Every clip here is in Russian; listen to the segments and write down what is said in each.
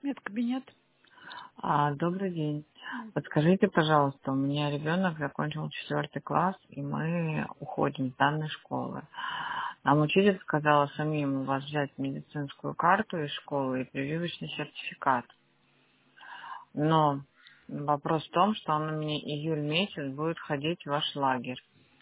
Это кабинет. Добрый день. Подскажите, пожалуйста, у меня ребенок закончил 4 класс, и мы уходим с данной школы. Нам учитель сказала самим у вас взять медицинскую карту из школы и прививочный сертификат. Но вопрос в том, что он у меня июль месяц будет ходить в ваш лагерь.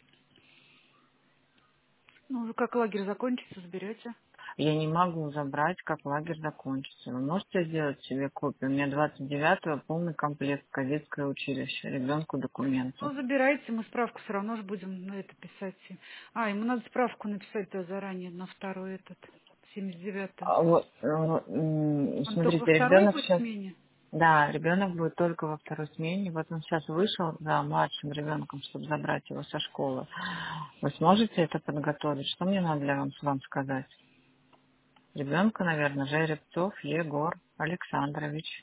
Ну, вы как лагерь закончится, заберете. Я не могу забрать, как лагерь закончится. Вы можете сделать себе копию? У меня 29-го полный комплект кадетское училище, ребенку документы. Ну, забирайте, мы справку все равно же будем на это писать. Ему надо справку написать-то заранее на второй этот, 79-ю. Он только во Смотрите, второй ребенок будет сейчас, смене? да, ребенок будет только во второй смене. Вот он сейчас вышел за младшим ребенком, чтобы забрать его со школы. Вы сможете это подготовить? Что мне надо для вам сказать? Ребенка, наверное, Жеребцов Егор Александрович.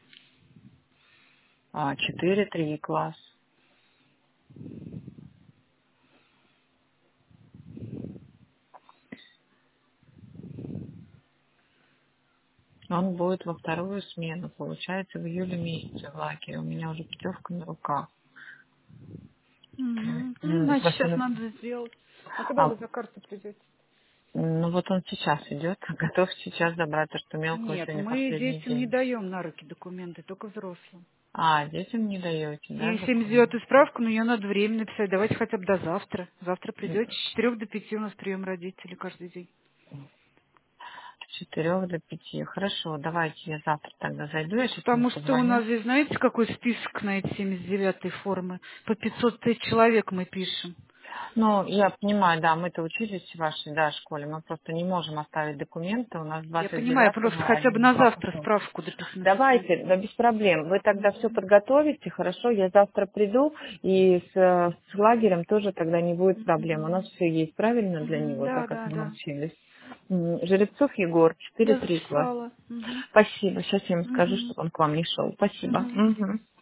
4-3 класс. Он будет во вторую смену, получается, в июле месяце в лагере. У меня уже путевка на руках. Мгм. Ну, значит, Просто, сейчас надо сделать. А когда а, вы за карту придете? ну вот он сейчас идет, готов сейчас забрать, то что мелкого Нет, сегодня мы последний детям не день. даем на руки документы, только взрослым. Детям не даете, да, И документ? 79-ю справку, но ее надо время написать. Давайте хотя бы до завтра. Завтра придете. С 4 до 5 у нас прием родителей каждый день. С 4 до 5. Хорошо, давайте я завтра тогда зайду, я сейчас ему Потому что у позвоню. нас здесь, знаете, какой список на эти 79-й формы? По 500 тысяч человек мы пишем. Ну, я понимаю, да, мы-то учились в вашей, да, школе, мы просто не можем оставить документы, у нас Я понимаю, просто 29-го хотя бы один на папа. завтра справку дописать написать. Давайте, да без проблем. Вы тогда все Мгм. подготовите, хорошо? Я завтра приду, и с лагерем тоже тогда не будет проблем. У нас Мгм. все есть правильно для Мгм. него, Да, так как да, мы да. научились. Жеребцов Егор, Я 4-3 класс. записала. Мгм. Спасибо. Сейчас я ему скажу, Мгм. чтобы он к вам не шел. Спасибо. Мгм. Мгм.